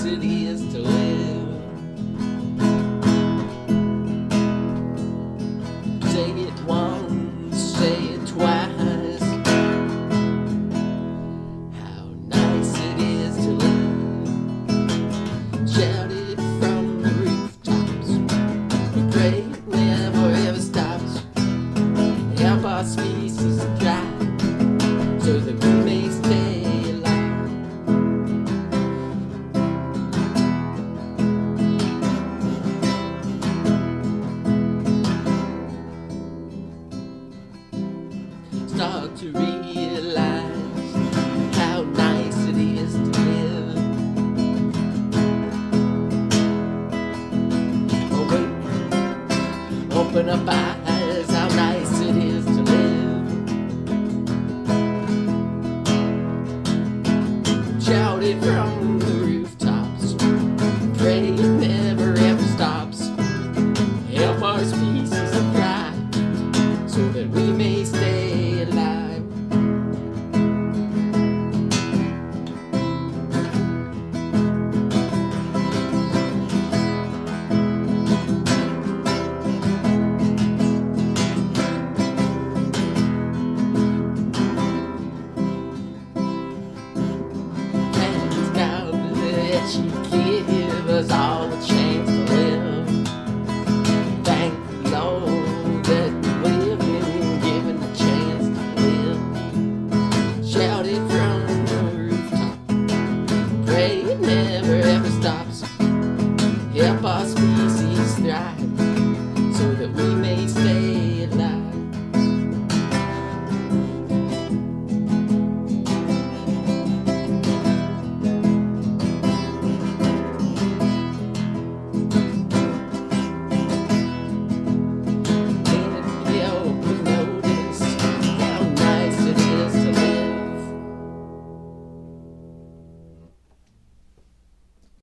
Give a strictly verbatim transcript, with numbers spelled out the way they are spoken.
it is to live. Say it once, say it twice. How nice it is to live. Shout it from the rooftops. We pray it never ever stops. Help our species thrive, so that we may stay alive. Start to realize how nice it is to live. Oh wait, open up eyes, how nice it is to live. Shout it from